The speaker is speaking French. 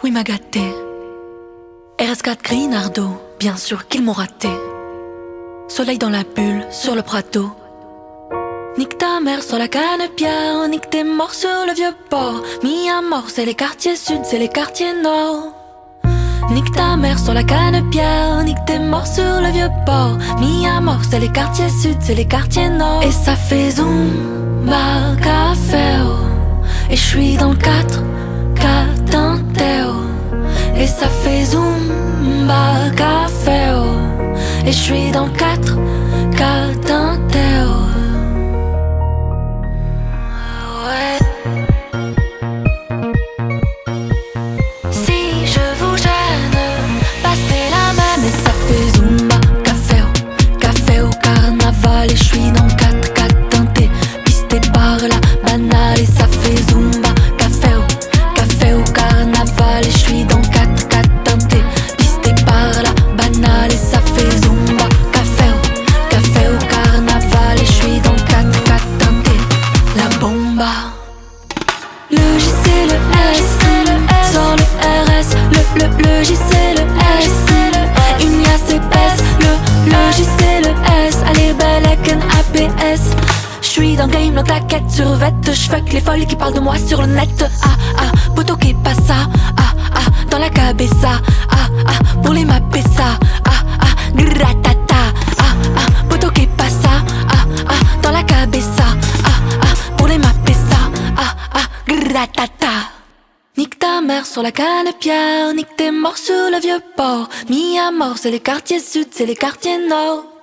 oui m'a gâté. RS4 Grinardo, bien sûr qu'ils m'ont raté. Soleil dans la bulle, sur le Prado. Nique ta mère sur la canne-pierre, nique tes morts sur le vieux port. Mis à mort, c'est les quartiers sud, c'est les quartiers nord. Nique ta mère sur la canne-pierre, nique tes morts sur le vieux port. Mis à mort, c'est les quartiers sud, c'est les quartiers nord. Et ça fait Zumba café, et j'suis dans le 4 Catanteo. Et ça fait Zumba café, et j'suis dans le 4 Catanteo. Ouais. Si je vous gêne, passez la main. Et ça fait Zumba café au carnaval. Et j'suis dans le 4 Catanteo, pisté par la banale. Et ça fait Zumba café au carnaval. Et j'suis dans le 4 Catanteo, pisté par la banale. Et ça fait Zumba café au carnaval. Et j'suis dans le 4 Catanteo, la bomba. Le J c'est le S, sur le RS, le J c'est le S, une liasse épaisse, le J c'est le S, allez belle avec un APS. J'suis dans le game, dans ta quête sur vête, j'fuck les folles qui parlent de moi sur le net. Poto qui passe ça, dans la cabeza, pour les mapper ça, gratata, poto qui passe ça, dans la cabeza, pour les mapper ça, gratata. Nique ta mère sur la canne-pierre, nique tes morts sur le vieux port. Mis à mort, c'est les quartiers sud, c'est les quartiers nord.